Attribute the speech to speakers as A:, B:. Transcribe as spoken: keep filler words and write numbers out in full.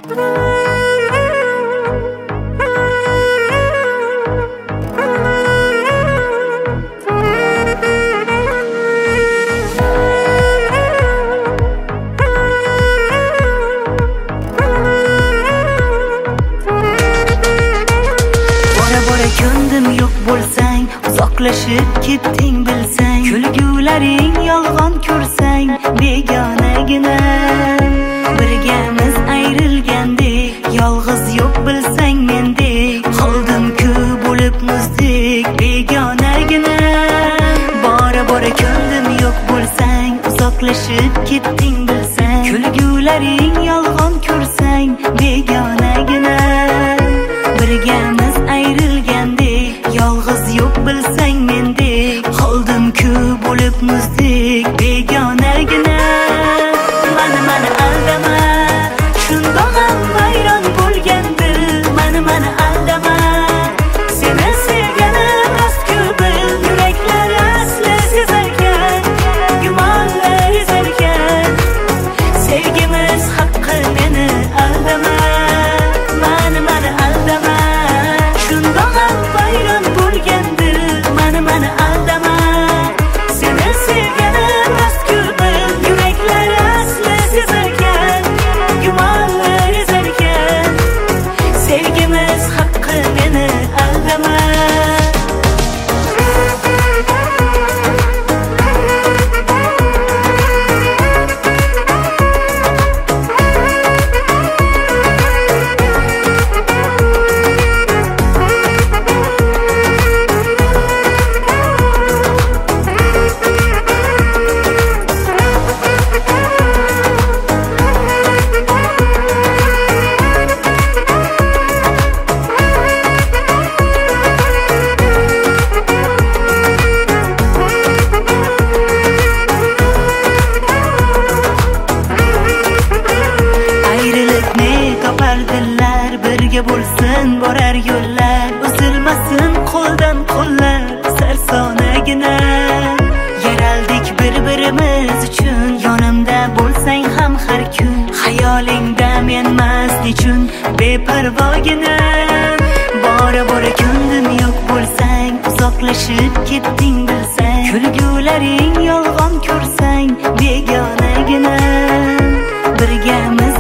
A: Ko'ndim yo'q bo'lsang, uzoqlashib ketding bilsang, kulgularing yolg'on ko'rsang, begonagina birgamiz ayrilgandek, yolg'iz yo'q bilsang mendek, qoldim-ku bo'lib muzdek, begonagina. Bora bora ko'ndim yo'q bo'lsang, uzoqlashib ketding bilsang, kulgularing yolg'on ko'rsang, begonagina birgamiz ayrilgandek, yolg'iz yo'q bilsang mendek, qoldim-ku bo'lib muzdek, begonagina. Mani mani aldama, shundoq ham vayron bo'lgan dil, mani mani aldama, seni sevganim rost-ku bil, yuraklar asli sezarkan, gumonlar ezarkan, sevgimiz haqqi meni aldama, mani mani aldama, shundoq ham vayron bo'lgan dil, mani mani aldama, seni sevganim rost-ku bil, yuraklar asli sezarkan, gumonlar ezarkan, sevgimiz haqqi meni aldama. Dillar birga bo'lsin borar yo'llar, uzilmasin qo'ldan qo'llar, sarsonagina yaraldik bir-birimiz uchun, yonimda bo'lsang ham har kun, xayolingda menmas nechun beparvogina. Bora bora ko'ndim yo'q bo'lsang, uzoqlashib ketding bilsang, kulgularing yolg'on ko'rsang, begonagina birgamiz